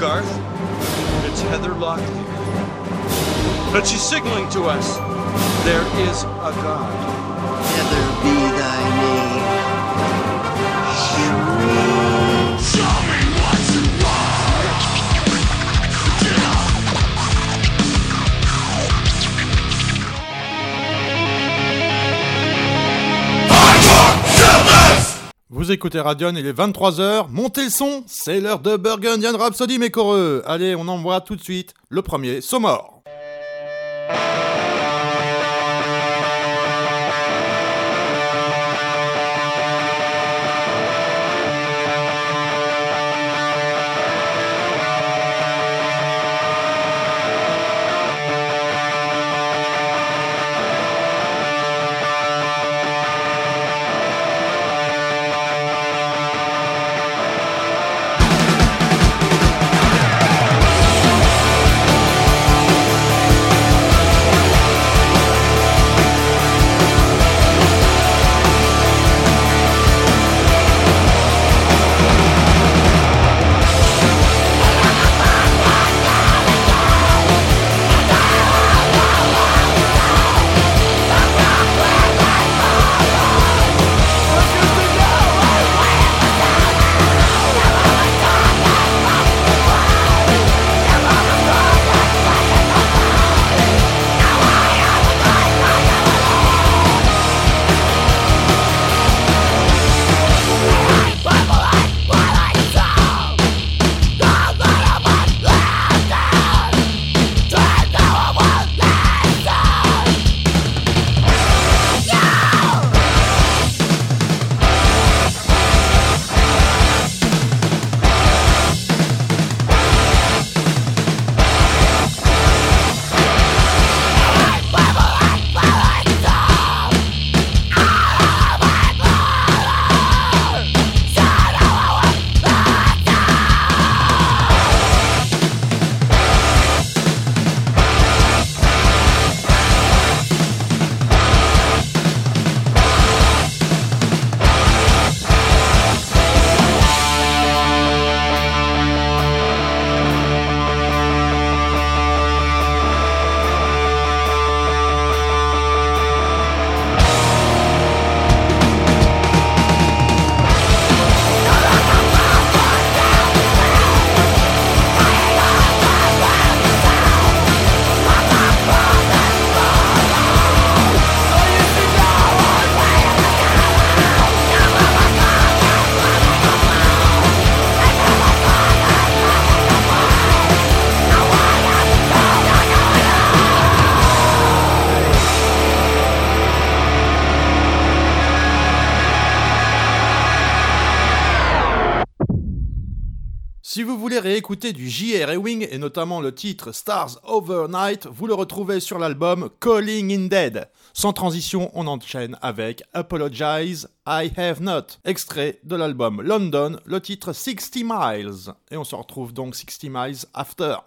Garth. It's Heather Locklear. But she's signaling to us, there is a God. Heather be thy name. Show me what you want. Vous écoutez Radion, il est 23h, montez le son, c'est l'heure de Burgundian Rhapsody mes coreux. Allez, on envoie tout de suite le premier Somor. Si vous voulez réécouter du J.R. Ewing et notamment le titre Stars Overnight, vous le retrouvez sur l'album Calling in Dead. Sans transition, on enchaîne avec Apologize, I Have Not, extrait de l'album London, le titre 60 Miles. Et on se retrouve donc 60 Miles After.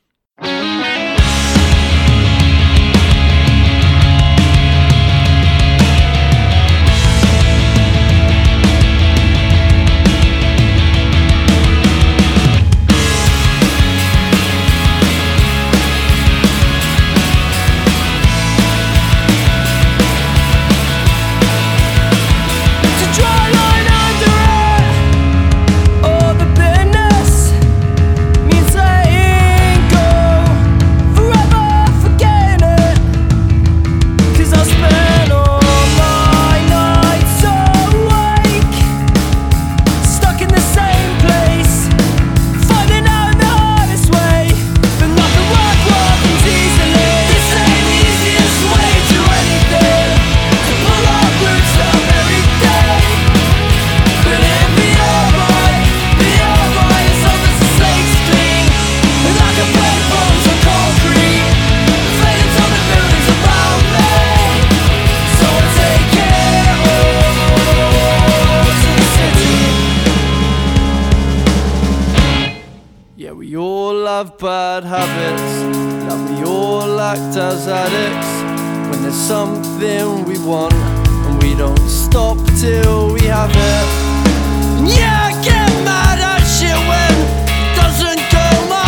Bad habits that we all act as addicts when there's something we want and we don't stop till we have it. And yeah, I get mad at shit when it doesn't go my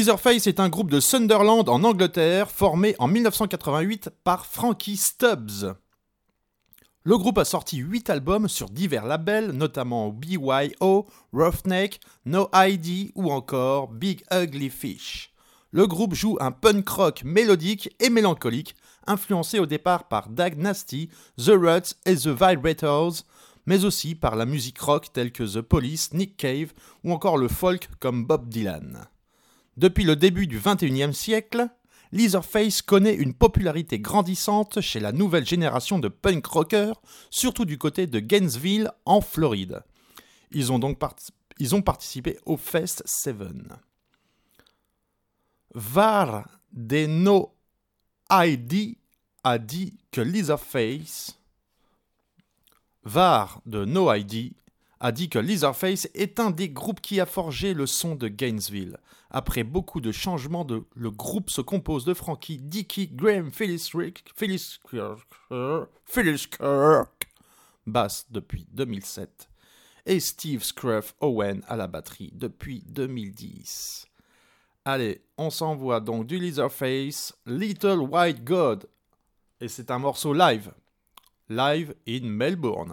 Leatherface est un groupe de Sunderland en Angleterre formé en 1988 par Frankie Stubbs. Le groupe a sorti 8 albums sur divers labels, notamment BYO, Roughneck, No ID ou encore Big Ugly Fish. Le groupe joue un punk rock mélodique et mélancolique, influencé au départ par Dag Nasty, The Ruts et The Vibrators, mais aussi par la musique rock telle que The Police, Nick Cave ou encore le folk comme Bob Dylan. Depuis le début du XXIe siècle, Leatherface connaît une popularité grandissante chez la nouvelle génération de punk rockers, surtout du côté de Gainesville en Floride. Ils ont participé au Fest 7. Var de No ID a dit que Leatherface est un des groupes qui a forgé le son de Gainesville. Après beaucoup de changements, le groupe se compose de Frankie, Dickie, Graham, Phyllis Kirk, basse depuis 2007, et Steve Scruff Owen à la batterie depuis 2010. Allez, on s'envoie donc du Leatherface, Little White God, et c'est un morceau live in Melbourne.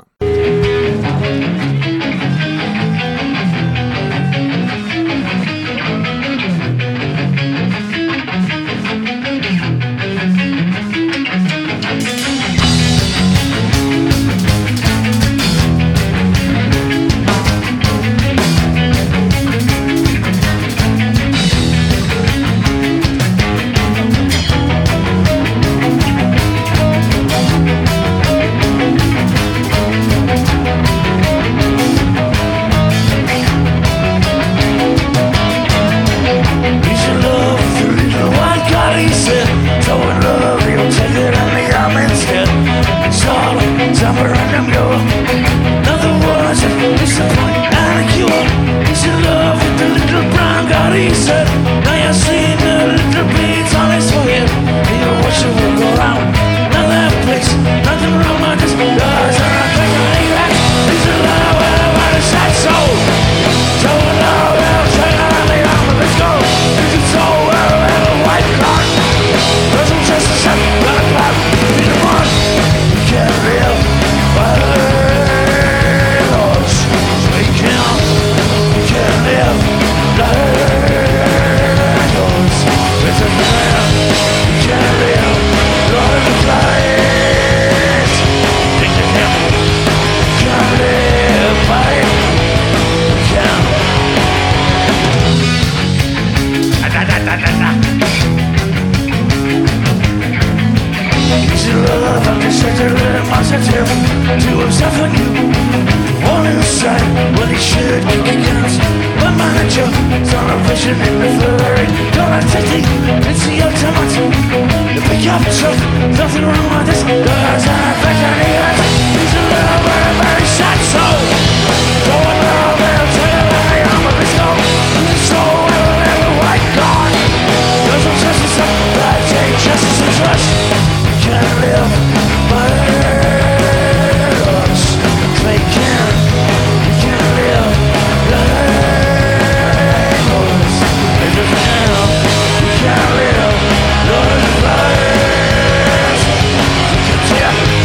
Yeah.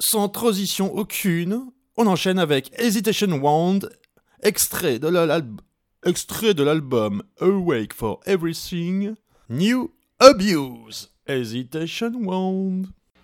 Sans transition aucune, on enchaîne avec Hesitation Wand, extrait de l'album Awake for Everything, New Abuse. Hesitation Wand.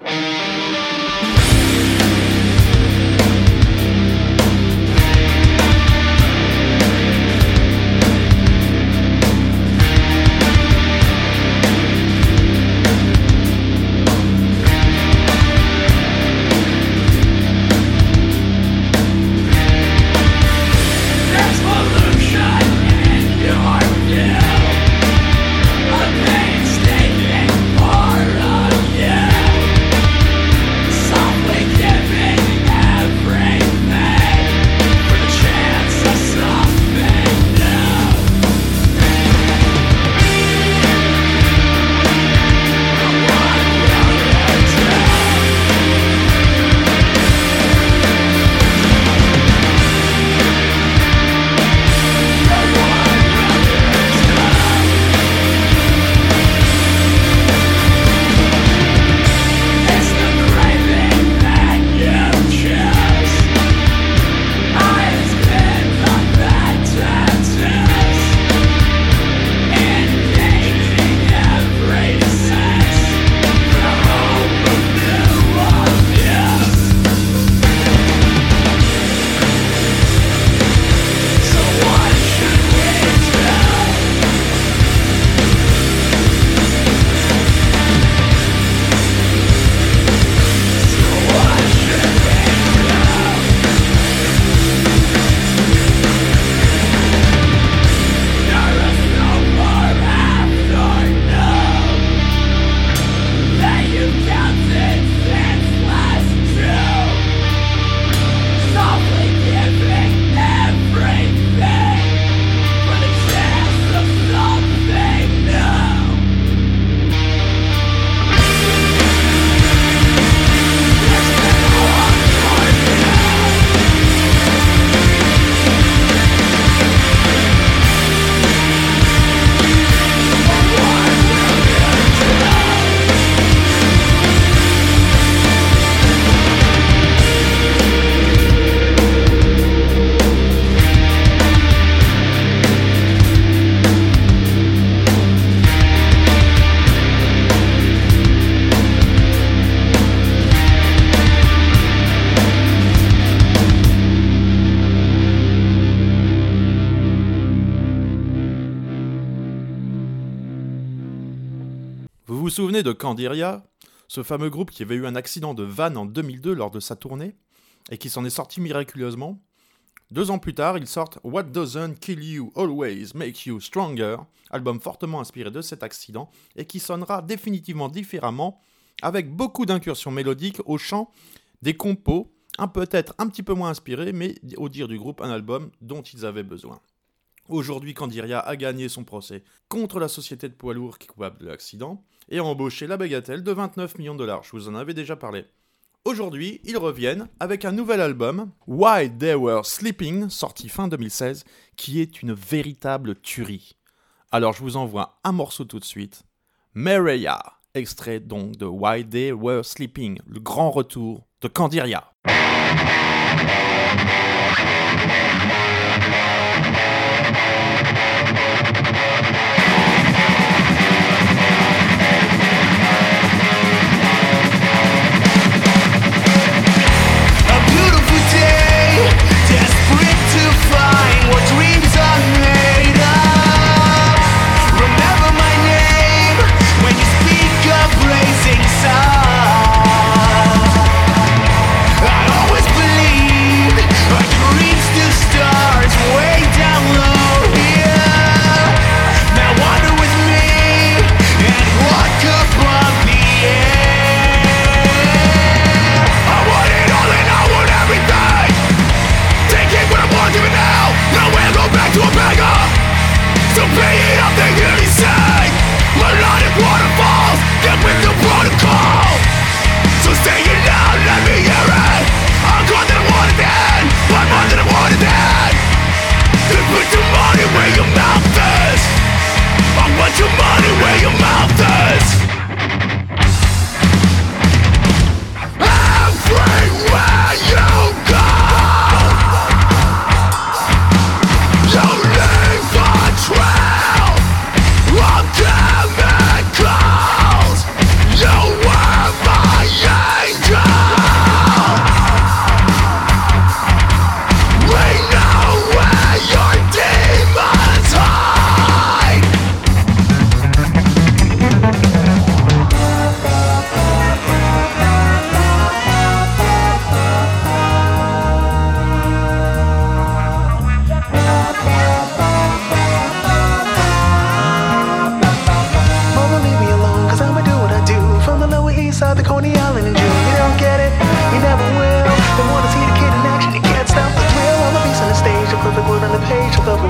Vous vous souvenez de Candiria, ce fameux groupe qui avait eu un accident de van en 2002 lors de sa tournée et qui s'en est sorti miraculeusement. 2 ans plus tard, ils sortent What Doesn't Kill You Always Make You Stronger, album fortement inspiré de cet accident et qui sonnera définitivement différemment avec beaucoup d'incursions mélodiques au chant, des compos, peut-être un petit peu moins inspirés, mais au dire du groupe, un album dont ils avaient besoin. Aujourd'hui, Candiria a gagné son procès contre la société de poids lourds qui est coupable de l'accident et a embauché la bagatelle de 29 millions de dollars. Je vous en avais déjà parlé. Aujourd'hui, ils reviennent avec un nouvel album, While They Were Sleeping, sorti fin 2016, qui est une véritable tuerie. Alors je vous envoie un morceau tout de suite, Maria, extrait donc de While They Were Sleeping, le grand retour de Candiria. I always believed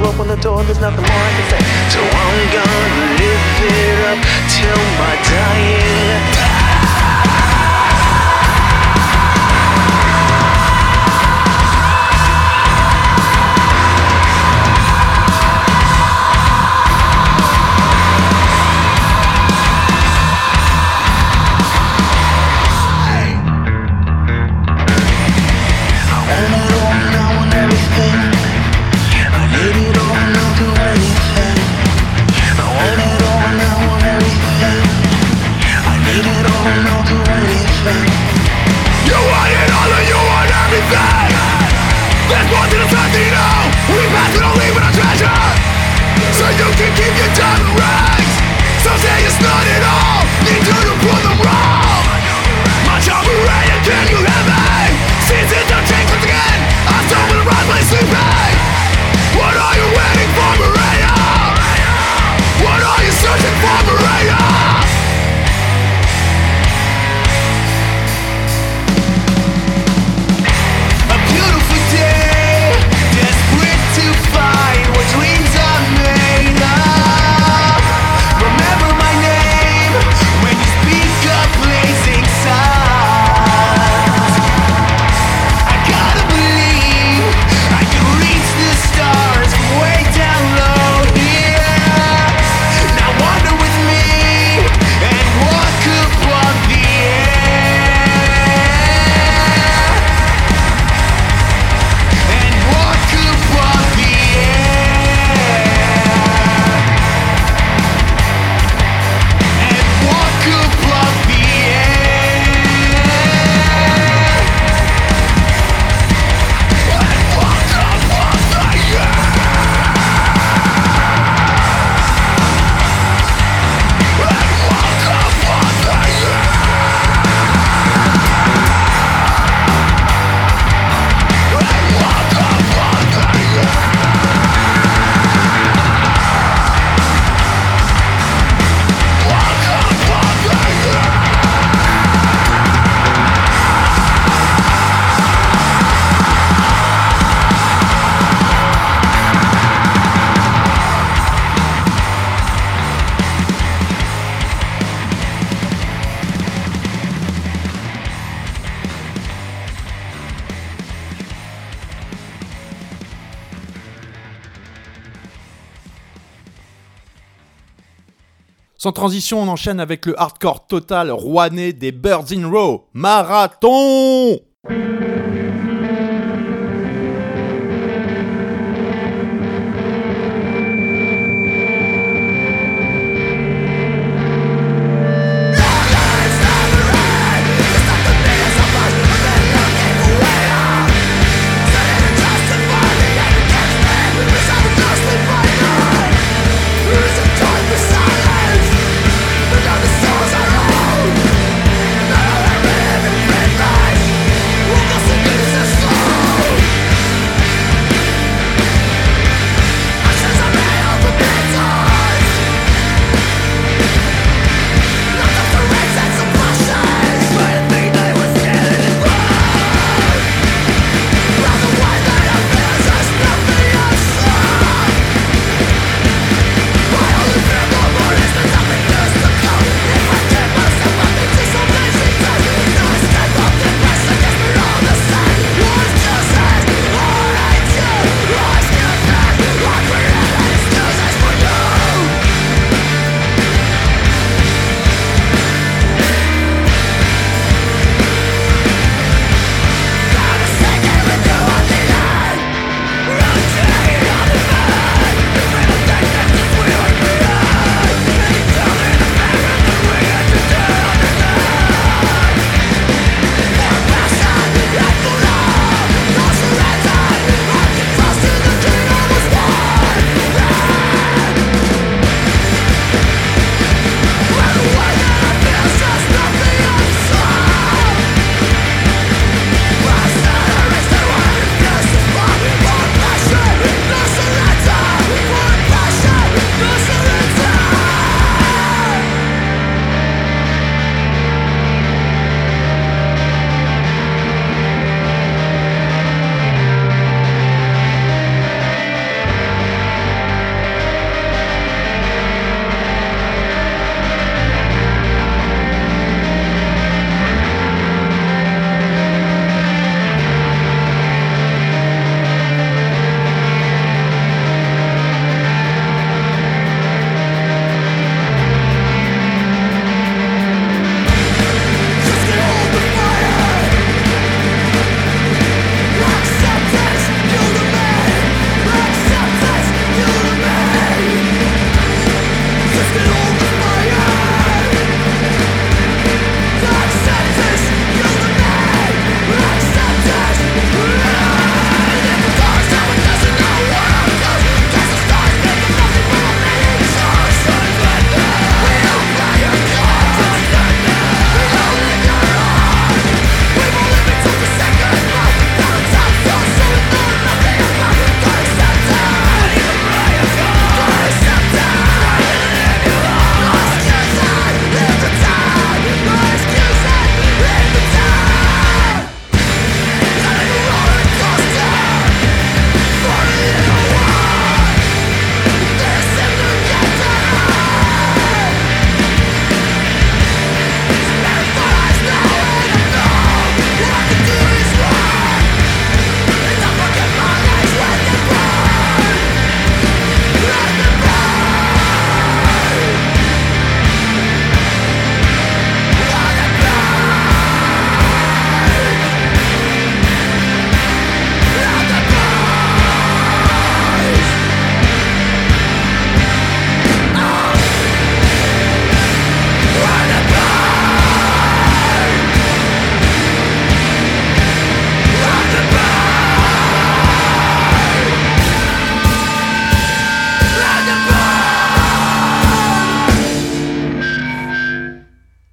open the door, there's nothing more I can say. So I'm gonna live it up till my dying. Sans transition, on enchaîne avec le hardcore total rouennais des Birds in Row. Marathon! Silence,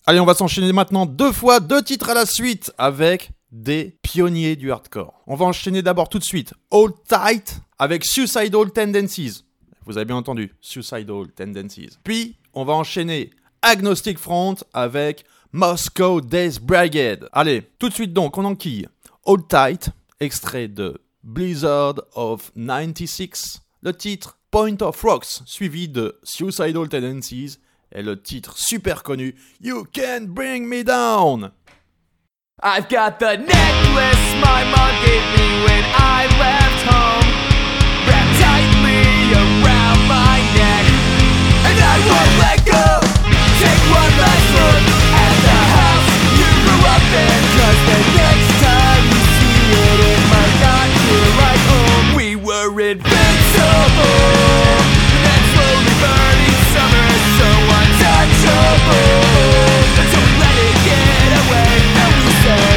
Allez, on va s'enchaîner maintenant 2 titres à la suite avec des pionniers du hardcore. On va enchaîner d'abord tout de suite Hold Tight avec Suicidal Tendencies. Vous avez bien entendu, Suicidal Tendencies. Puis, on va enchaîner Agnostic Front avec Moscow Death Brigade. Allez, tout de suite donc, on enquille Hold Tight, extrait de Blizzard of 96, le titre Point of Rocks, suivi de Suicidal Tendencies, et le titre super connu You Can't Bring Me Down. I've got the necklace my mom gave me when I left home, wrapped tightly around my neck, and I won't let go. Take one last look at the house you grew up in, 'cause the next time you see it, it might not feel like home. We were invincible in that slowly burning summer, so untouchable, until we let it get away and we said,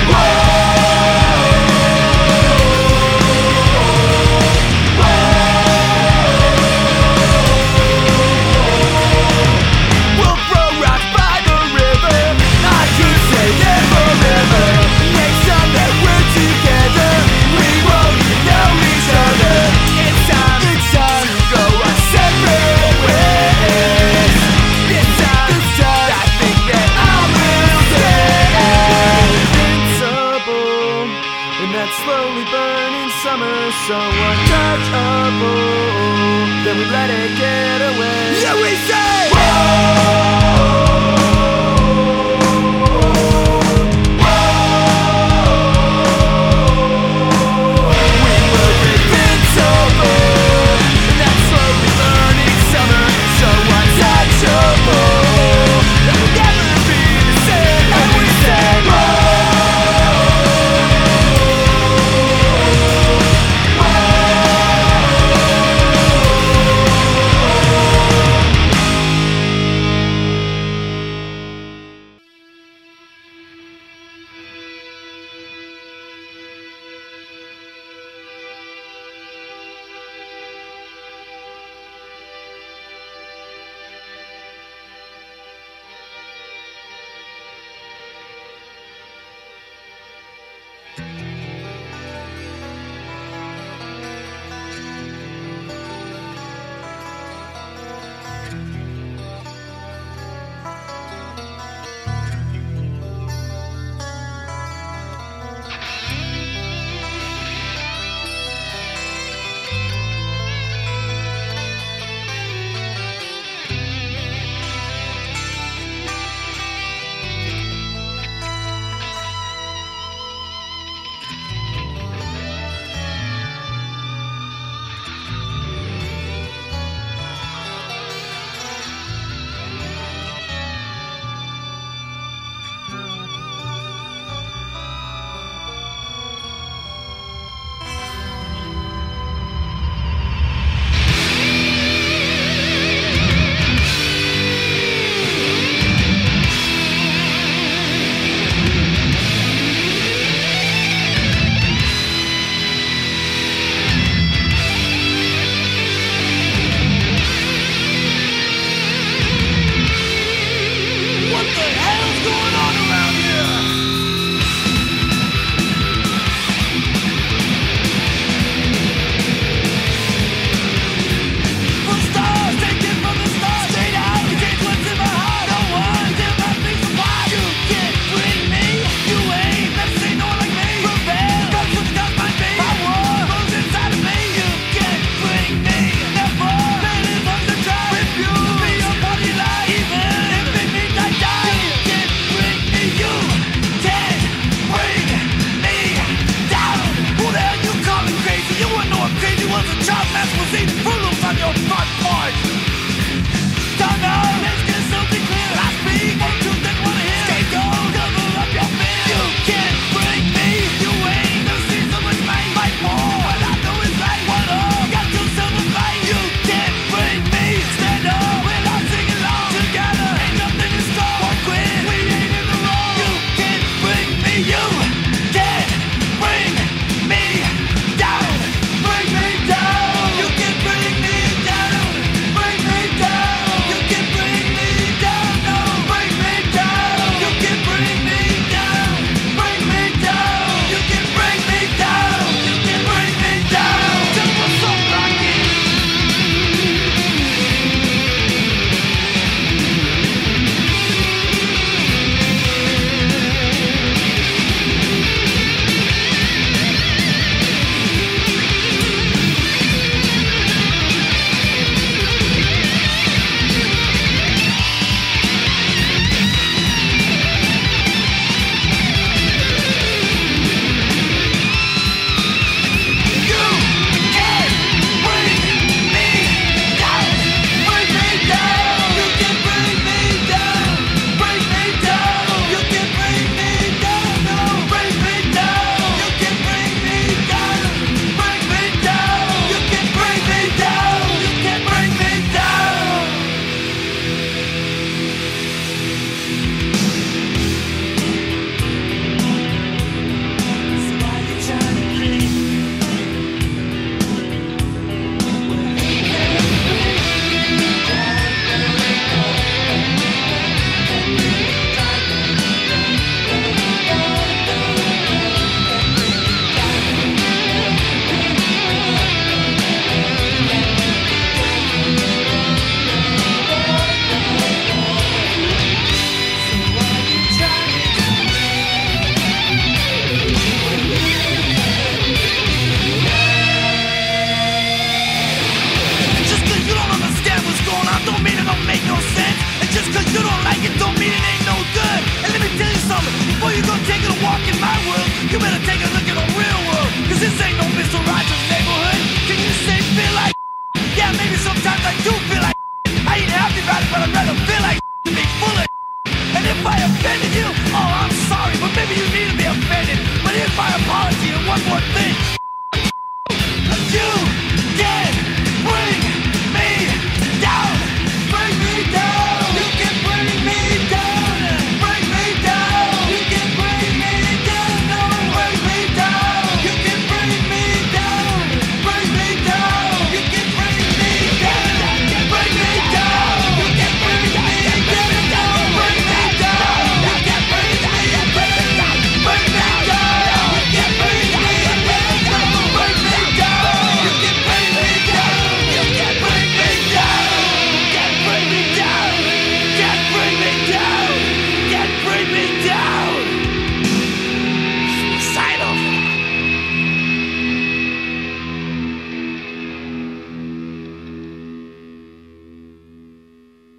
we'll throw rocks by the river. I could say it forever. Next time that we're together, we won't even know each other. It's time to go our separate ways. It's time, I think that I will stay invincible in that slowly burning summer, so untouchable. Then we let it get away. Yeah, we say.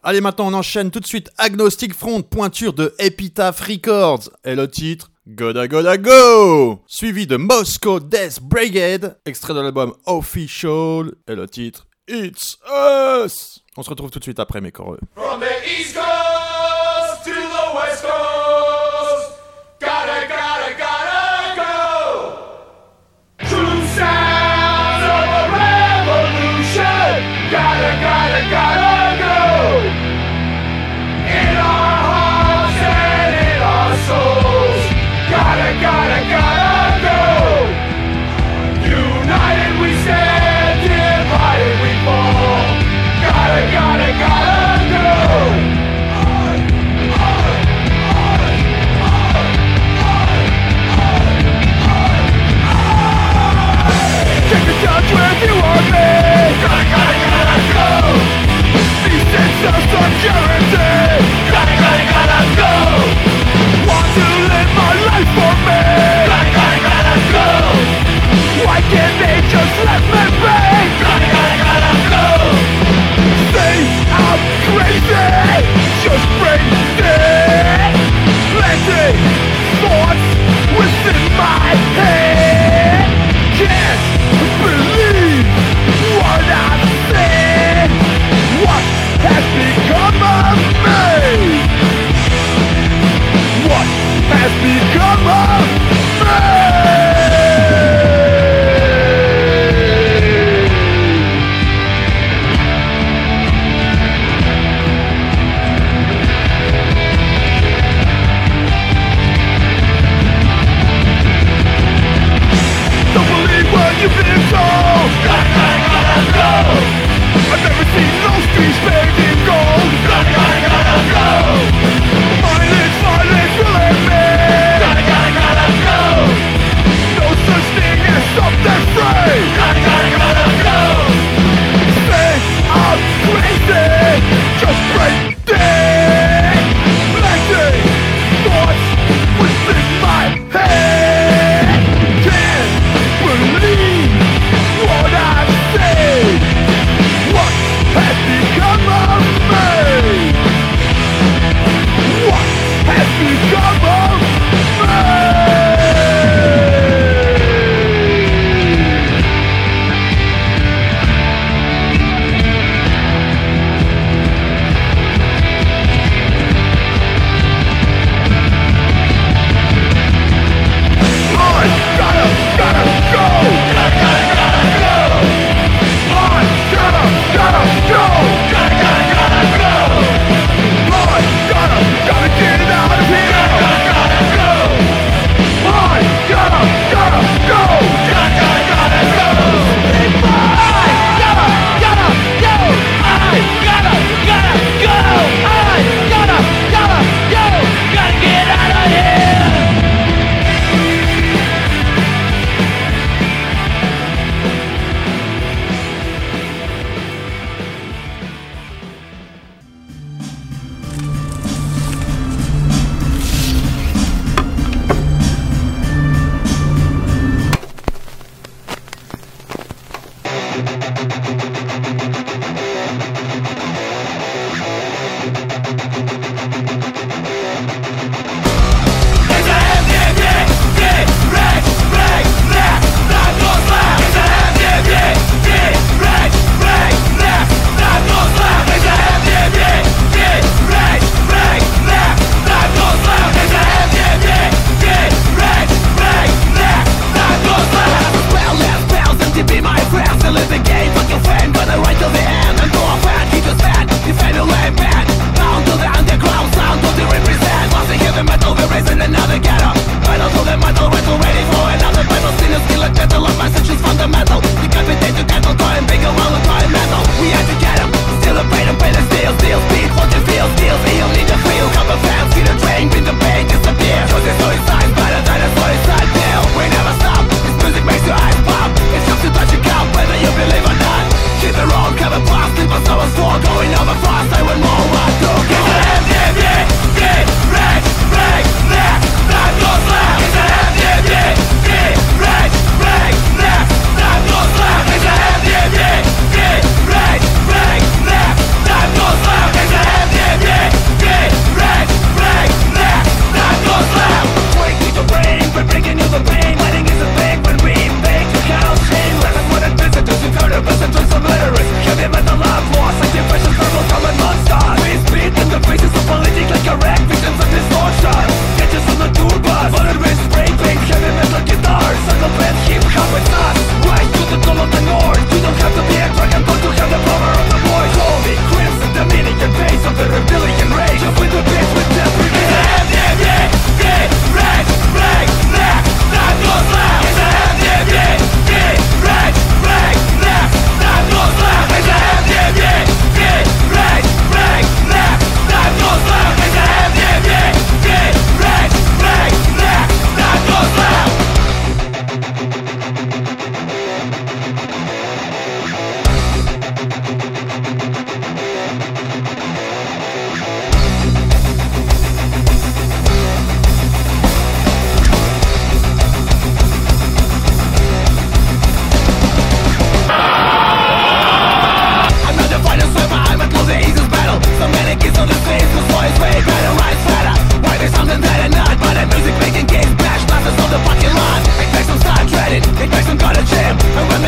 Allez, maintenant on enchaîne tout de suite Agnostic Front, pointure de Epitaph Records, et le titre Gotta Gotta Go, suivi de Moscow Death Brigade, extrait de l'album Official, et le titre It's Us. On se retrouve tout de suite après mes choreux. From the East Coast to the West Coast, gotta go. True sounds of a revolution, gotta go. In our hearts and in our souls, gotta go. United we stand, divided we fall. Gotta go. Take the touch with you or me. Gotta go. These sense of security. Gotta go. Want to live my life for me. Gotta go. Why can't they just let me be? Gotta go. Say I'm crazy, just crazy. Planting thoughts within my head. Can't believe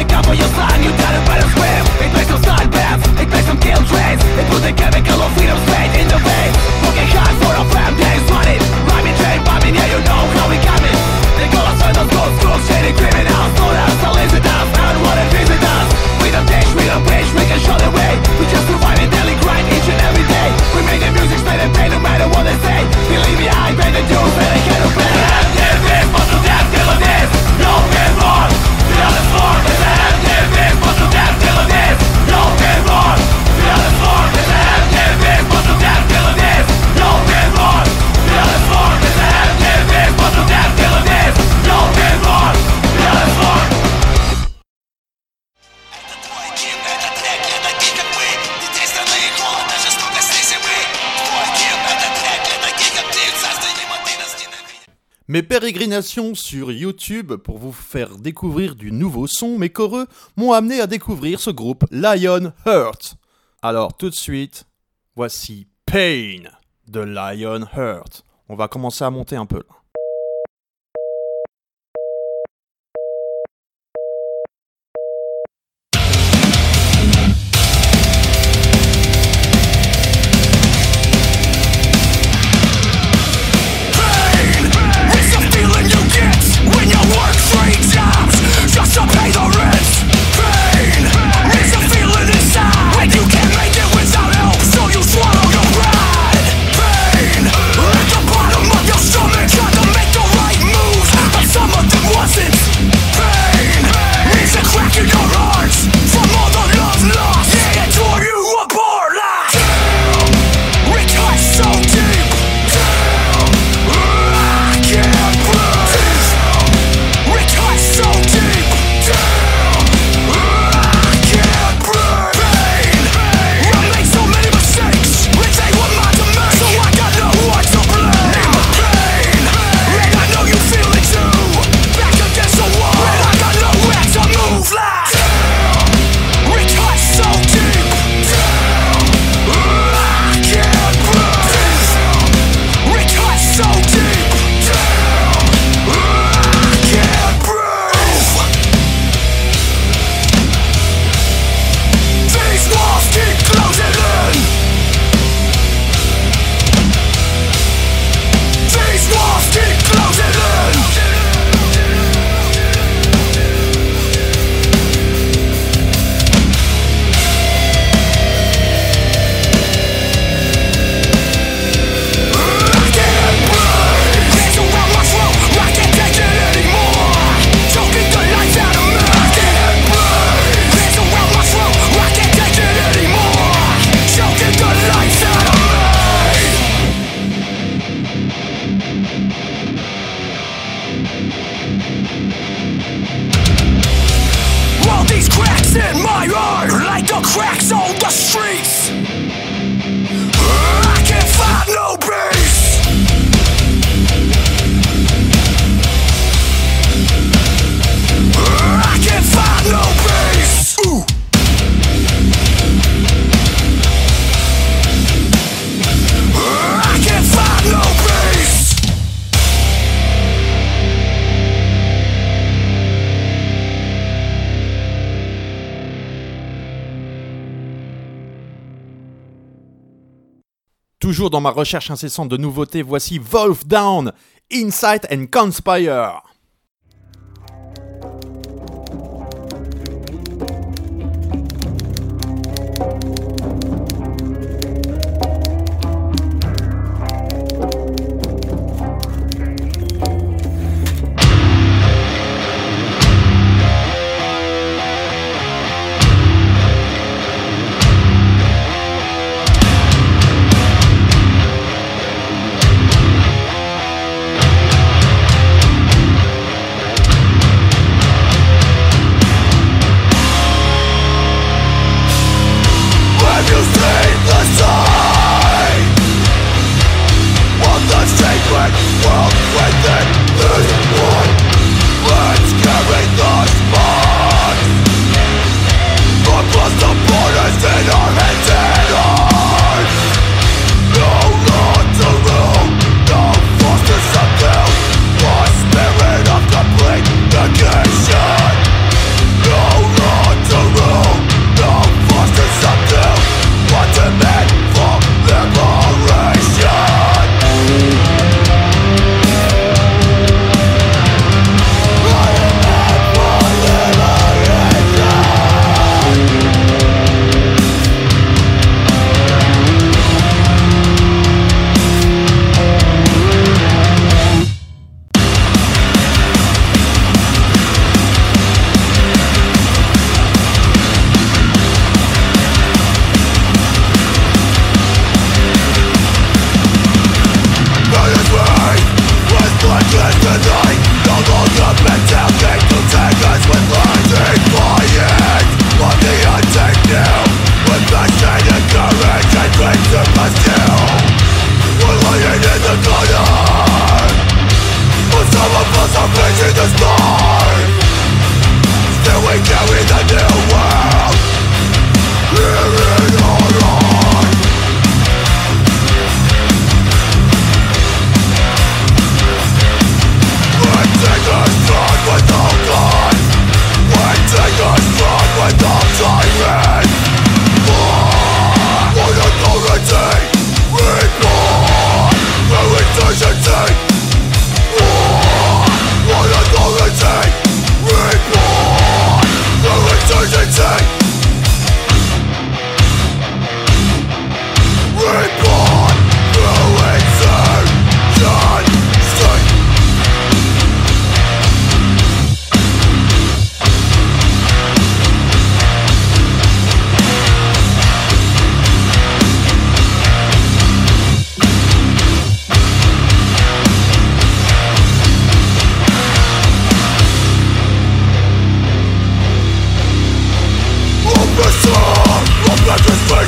Mes pérégrinations sur YouTube pour vous faire découvrir du nouveau son, mes coreux, m'ont amené à découvrir ce groupe Lionheart. Alors tout de suite, voici Pain de Lionheart. On va commencer à monter un peu là. Toujours dans ma recherche incessante de nouveautés, voici Wolfdown, Insight and Conspire. Insight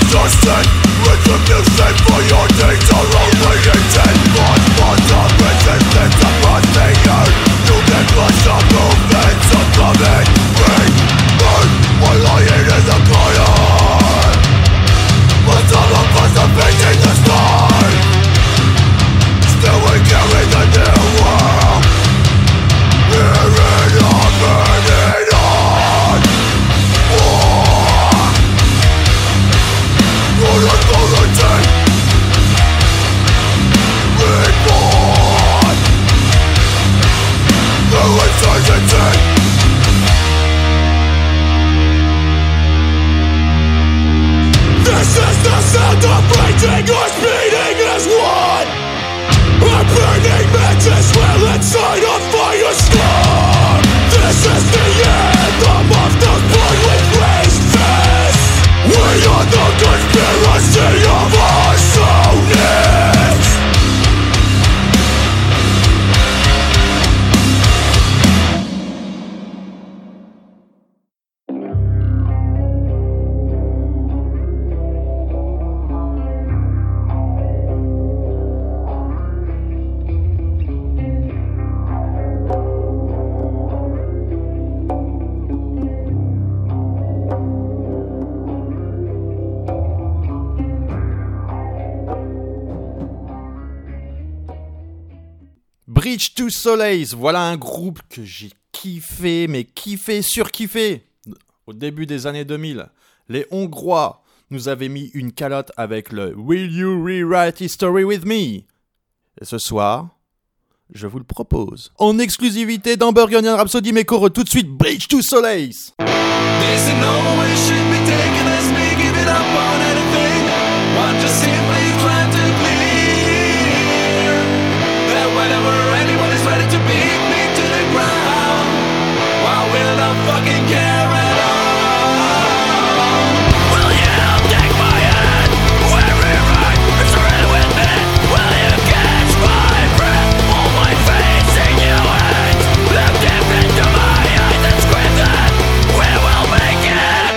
Dusted with the music for your days are only intent. But the resistance across the earth, you can crush the movements of coming. Bring burn while lying in the fire. But all of us are facing the sky. Still we carry the new world. Here in our burning heart. For authority reborn through insurgency. This is the sound of raging or speeding as one. A burning mantis will inside a fire storm. This is the anthem of those born with raised fists. We are the conspiracy of our soulness. Bridge to Solace, voilà un groupe que j'ai kiffé, mais kiffé, surkiffé. Au début des années 2000, les Hongrois nous avaient mis une calotte avec le Will You Rewrite History With Me? Et ce soir, je vous le propose. En exclusivité dans Burgundian Rhapsody, mais cours tout de suite, Bridge to Solace. There's no way should be taken as me giving up on anything. I'm just simply trying to clear that whenever anyone is ready to beat me to the ground, I will not fucking care at all. Will you take my hand? Rewrite history with me? Will you catch my breath? Hold my face in your hands. Look deep into my eyes and scream that we will make it.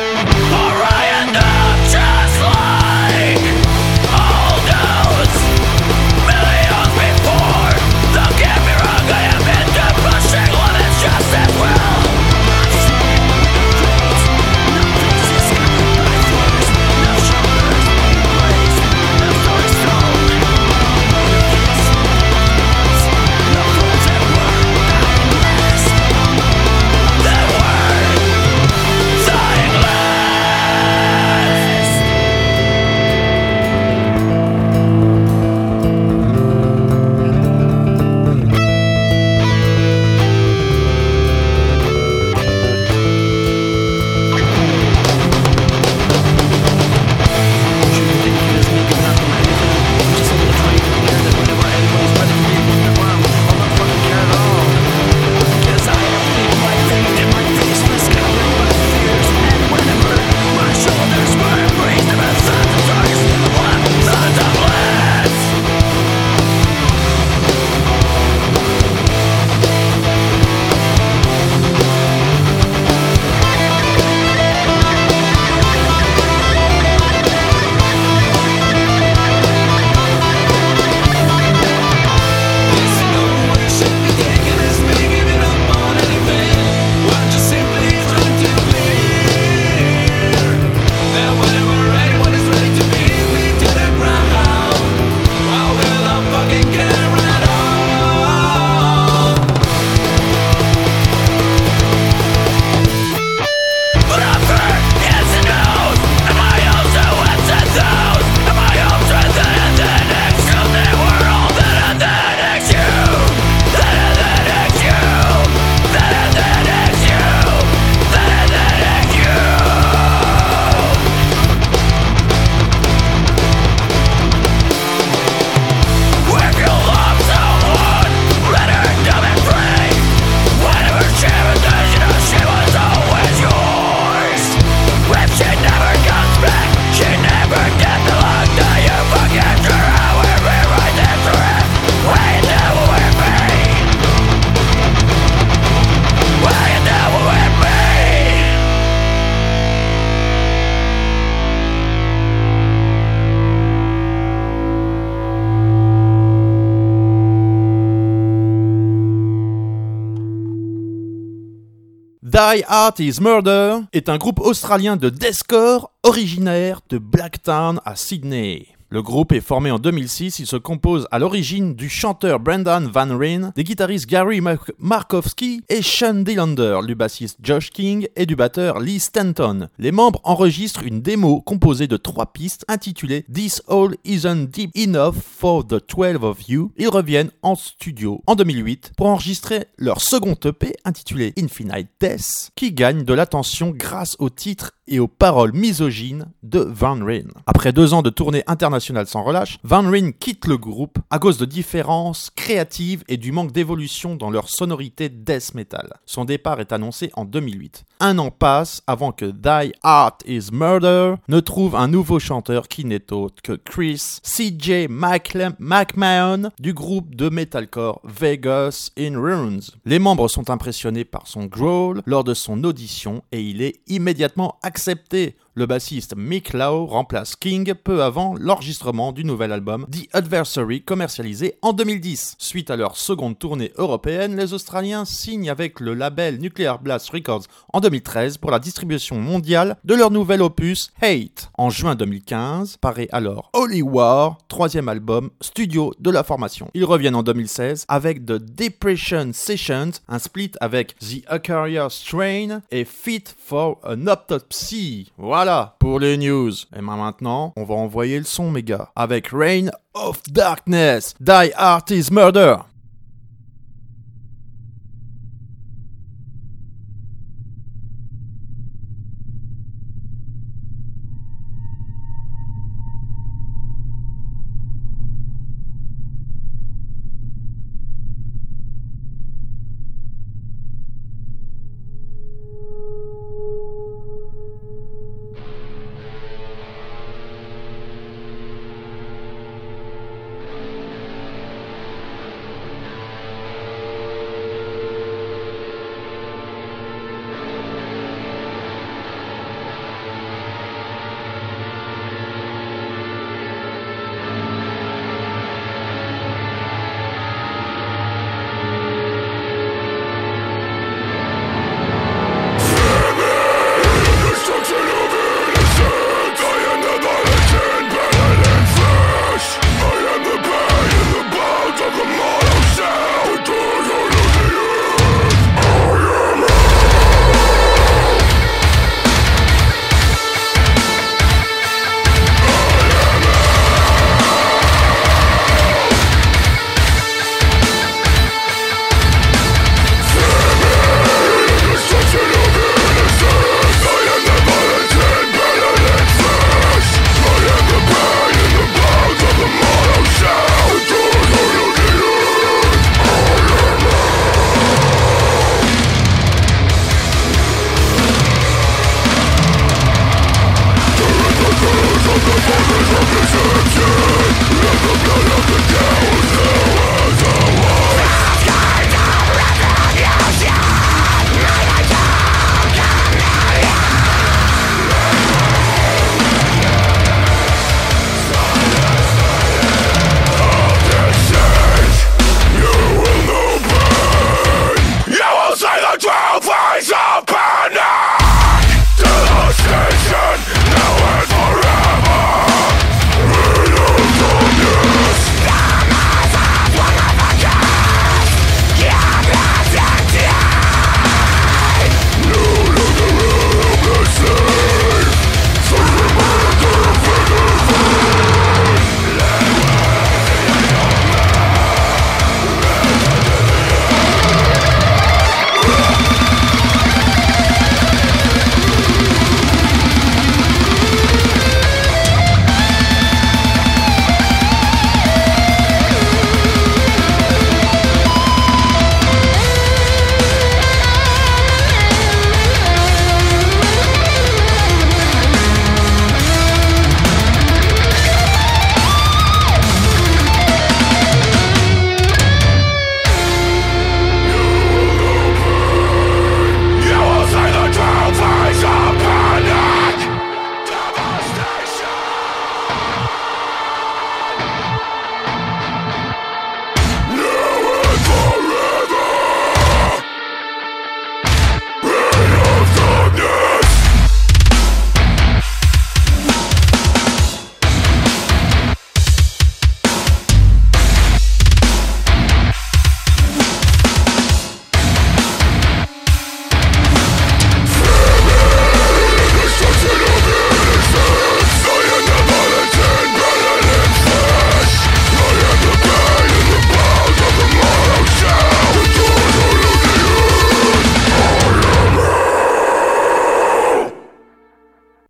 Die Art is Murder est un groupe australien de deathcore originaire de Blacktown à Sydney. Le groupe est formé en 2006, il se compose à l'origine du chanteur Brendan Van Ryn, des guitaristes Gary Markowski et Sean Dillander, du bassiste Josh King et du batteur Lee Stanton. Les membres enregistrent une démo composée de 3 pistes intitulée This All Isn't Deep Enough for the 12 of You. Ils reviennent en studio en 2008 pour enregistrer leur second EP intitulé Infinite Death, qui gagne de l'attention grâce au titre et aux paroles misogynes de Van Ryn. Après 2 ans de tournée internationale sans relâche, Van Ryn quitte le groupe à cause de différences créatives et du manque d'évolution dans leur sonorité death metal. Son départ est annoncé en 2008. 1 an passe avant que Die Art is Murder ne trouve un nouveau chanteur qui n'est autre que Chris C.J. McMahon du groupe de metalcore Vegas in Ruins. Les membres sont impressionnés par son growl lors de son audition et il est immédiatement accepté. Le bassiste Mick Lowe remplace King peu avant l'enregistrement du nouvel album The Adversary, commercialisé en 2010. Suite à leur seconde tournée européenne, les Australiens signent avec le label Nuclear Blast Records en 2013 pour la distribution mondiale de leur nouvel opus Hate. En juin 2015, paraît alors Holy War, 3e album studio de la formation. Ils reviennent en 2016 avec The Depression Sessions, un split avec The Acaria Strain et Fit for an Autopsy. Voilà pour les news. Et maintenant, on va envoyer le son, mes gars, avec Reign of Darkness, Die Art is Murder.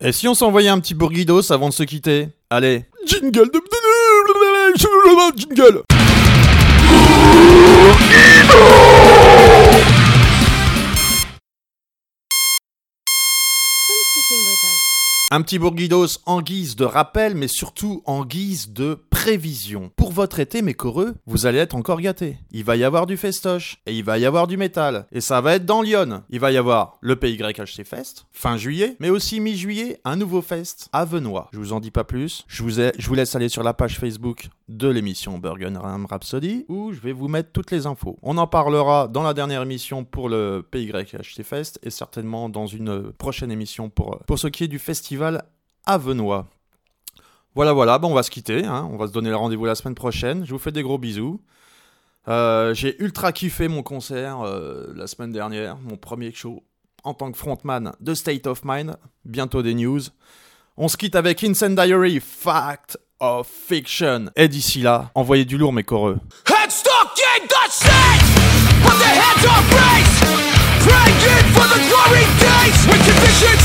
Et si on s'envoyait un petit bourguidos avant de se quitter? Allez, jingle de... jingle. Un petit bourguidos en guise de rappel, mais surtout en guise de prévision. Pour votre été, mes coreux, vous allez être encore gâtés. Il va y avoir du festoche, et il va y avoir du métal, et ça va être dans Lyon. Il va y avoir le PYHC Fest, fin juillet, mais aussi mi-juillet, un nouveau fest à Venoy. Je vous en dis pas plus, je vous laisse aller sur la page Facebook de l'émission Burgenram Rhapsody, où je vais vous mettre toutes les infos. On en parlera dans la dernière émission pour le PYHC Fest, et certainement dans une prochaine émission pour ce qui est du festival à Venoy. Voilà, bon, on va se quitter, hein. On va se donner le rendez-vous la semaine prochaine. Je vous fais des gros bisous. J'ai ultra kiffé mon concert la semaine dernière, mon premier show en tant que frontman de State of Mind. Bientôt des news. On se quitte avec Insane Diary, Fact of Fiction. Et d'ici là, envoyez du lourd, mes coreux. Headstock in the state, but the heads are raised, praying for the glory days when conditions